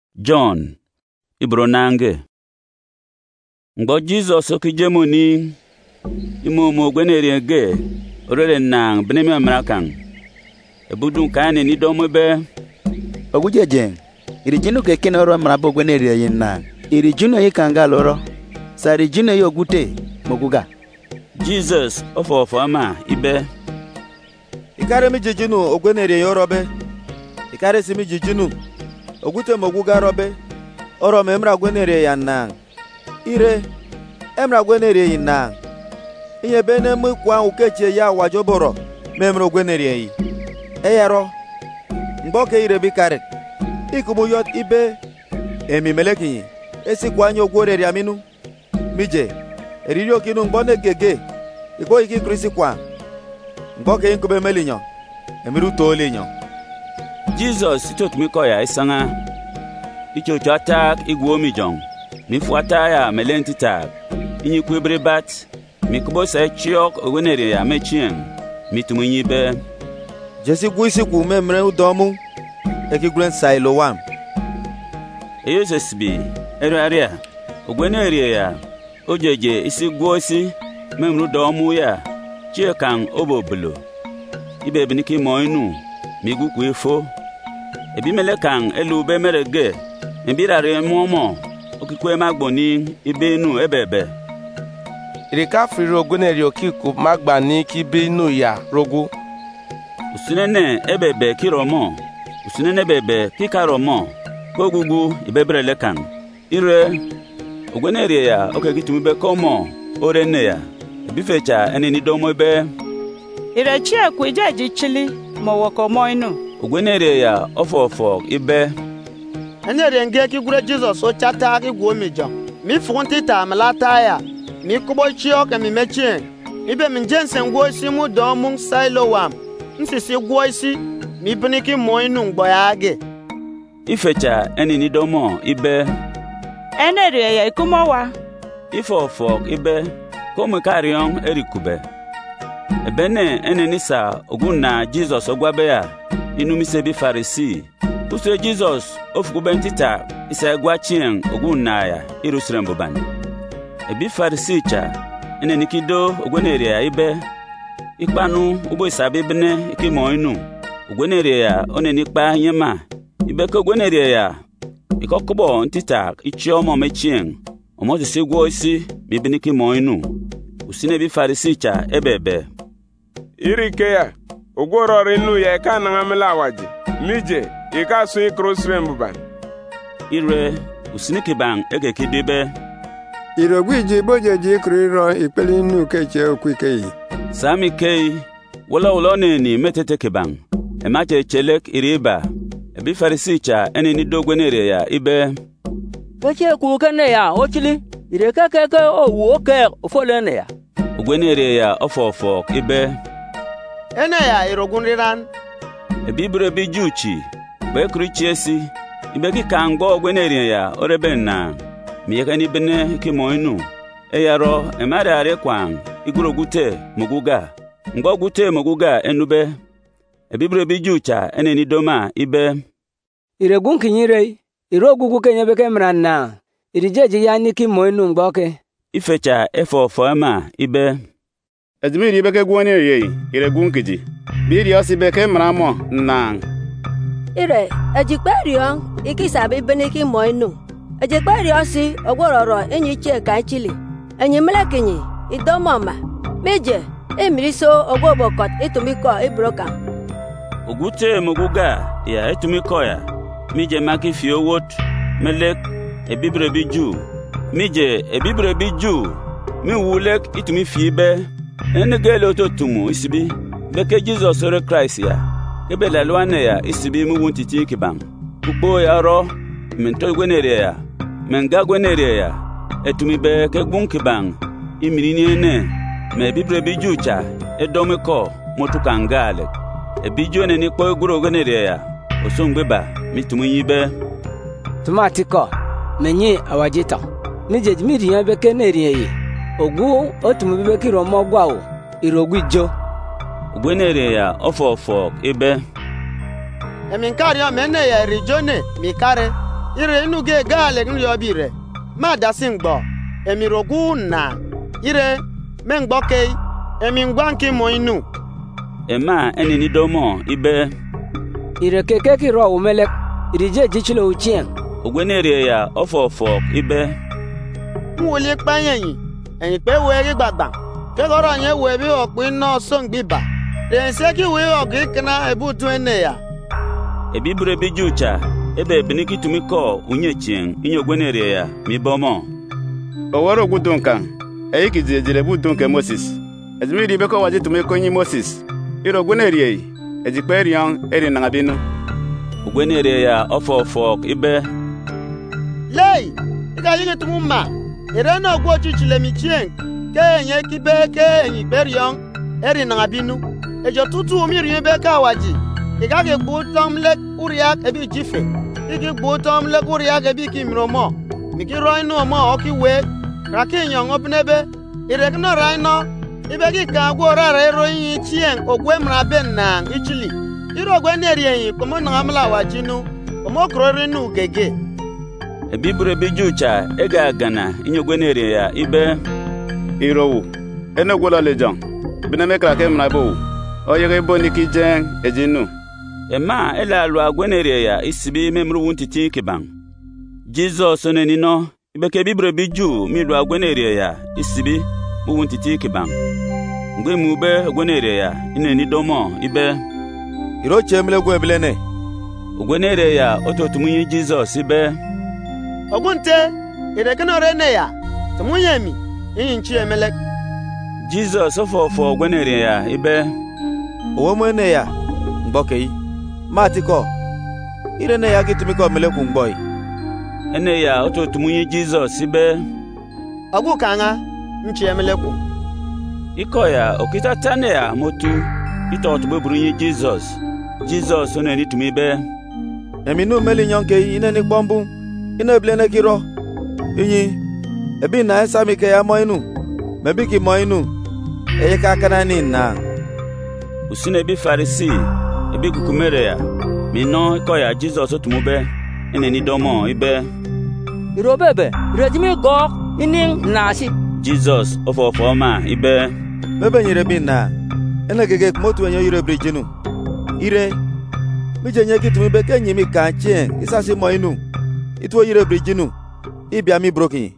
John ibronange ngo Jesus okijemoni imomo gwenerege orele nang benemi amrakan ebudun kane ni domobe ogujeje irijinu kekene oro mrabo gwenere yinna irijinu yikanga loro sarijinu yogute moguga Jesus ofofama ibe ikare mi jijinu ogwenere yorobe ikare simi jijinu ogute moguga robe oro memra gwenere yanna ire emra gwenere yinna iye bene mu kwa ukeche ya wajoboro memro gwenere yi eyero mboke ire bikare ikumu yot ibe emi meleki esi kwa nyo gwore aminu mije eririo kinu mbone gege iko iki krisi kwa mboke inkube melinyo emiru tolinyo Jesus itotumi ya isanga ichochatak igwomi jong mifuata ya melentitak inyi kwebre bat mikubo sa chiok ogwenere ya mechien mitumunyibe Jesi gwisi ku memre udomu ekigren sailowam eyosesbi eraria ogwenere ya ojeje isi gwosi memru domu ya chiekan oboblo ibe biniki moinu migu ku ifo ebimelekan elube merege mbirare momo okikwe magboni ibenu ebebe irika friro ogwenere okiku magbani kibinu ya rogu usunene ebebe kiromo usunene bebe kikaromo kogugu ibebrele kan ire ogwenere ya okegitumi komo orene ya bifecha eneni domo be ire chie kwejeji chili mowoko moinu ogwenere ya ofofo ibe enere nge kigure Jesus o chata ki gwomijo mi funti ta malata ya mi kubo chio ke mi mechien ibe mi jensen gwosi mu domu sailowam nsisi gwoisi mi biniki moinu ngboyage ifecha eneni domo ibe enere ya ikumowa ifofo ibe komu karion erikube ebene eneni sa ogunna Jesus ogwabe ya inumise bi Farisi uswe Jesus ofukube ntita isa gwachien ogunna ya Jerusalem boban ebi Farisi cha eneni kido ogwenere ya ibe ikpanu ubo isabe bene ikimoinu ogwenere ya oneni kpa nyema ibe ko ogwenere ya ikokubo ntita ichiomo mechien omo se gwoisi bibiniki moinu usine bi Farisi cha ebebe irike ya ogworo inu ya ka na ngamela waji mije ika so ikrosrem buban ire usine kiban ege kidibe irogwiji bojeji kriro ipeli inu keche okwikei sami kei wala neni metete kiban emache chelek iriba ebi Farisi cha eneni dogwenere ya ibe keche kukene ya ochili ireke keke owoke ofolene ya ogwenere ya ofofo ibe ene ya irogunriran ebibre bi juchi be krichiesi ibe ki kango ogwenere ya orebenna miyekani bene kimoinu eyaro emarare kwang igurogute muguga ngogute muguga enube ebibre bi jucha eneni doma ibe iregun kinyire irogugu kenyebe kemranna irijeji yani kimoinu ngboke ifecha efofo ma ibe Edmiri beke gwenere ye iregun kiji biri osibeke mramo nang ire ejikperio ikisabe beneki moinu ejikperio si ogwororo enyi che ka chili enyi melekinyi idomoma meje emiriso ogbobokot itumiko ibroka ogute muguga ya etumiko ya mije maki fiowot melek ebibre biju mije ebibre biju mi wulek itumi fibe enegele ototumu isibi beke Jesus ore Christ ya kebele lwane ya isibi mu wuntiti kibang ukpo ya ro mento gwenere ya menga gwenere ya etumi be ke gun kibang imirini ne me bibre bijucha edomeko motukangale ebiju ne ni kpo guro gwenere ya osongbeba mitumu yibe tumatiko menyi awajita nije miri ya beke neriye ogu otumu beke romo gwawo irogwijo ogwenere ya ofofo ibe eminkari o mene ya rijone mikare ire inu ge gale nri obire ma dasin gbo emi rogu na ire men gbo ke emi ngbanki mo inu ema eneni domo ibe ire keke ki ro umelek irije jichilo uchien ogwenere ya ofofo ibe nwole payen eyin pe we ri gbagba ke goro yen we bi opin no so ngbiba den se ki we ogi kana ebutu ene ya ebibure bijucha ebe biniki tumiko unyechien inye ogwenere ya mi bomo oworo gudunka eyiki jere budunke Moses ezimiri beko waje tumiko nyi Moses iro ogwenere ejiperion eri nangabinu ogwenere ya ofofo ibe lei ika yige tumuma ere no gwo chichile mi chien ke enye kibe ke enyi perion eri nangabinu ejo tutu omi ri be ka waji ika ge gbotom le uriak ebi jife igi gbotom le uriak ebi kimromo miki roino mo okiwe rakinyo ngopnebe ire kno raino ibegi ka gwo rara royin chien ogwe mrabe na ichili iro ogwe neri yin komo nangamla wajinu komo krorinu gege ebibure bijucha ega gana inye ogwenere ya ibe irowu enogwola lejon biname krake mrabo oyege boniki jen ejinu ema elalu agwenere ya isibi memru wuntiti kibang Jesus onenino ibeke bibure biju milu agwenere ya isibi wuntiti kibang ngwe mube ogwenere ya ineni domo ibe iro chemle gwe bilene ogwenere ya ototumunyi Jesus ibe ogunte ire kno rene ya tumunyemi inchi emelek Jesus ofofo ogwenere ya ibe owo mwene ya ngboke matiko ire ne ya gitumiko meleku ngboy ene ya ototumunyi Jesus ibe ogu kanga nchi emeleku iko ya okita tane ya motu ito otubeburunyi Jesus oneni tumibe eminu meli nyonke ine ni bombu ine blene kiro inyi ebi na esami ke ya moinu mebiki moinu eye ka kana ni na usine bi farisi ebi kukumere ya mino iko ya Jesus otumube eneni domo ibe irobebe rejimi go inin nasi Jesus ofofo ma ibe bebe nyere bi na ene gege motu enyo yire brijinu ire mijenye kitumi be kenyi mi kanche isasi moinu itwo yire brijinu ibia mi brokin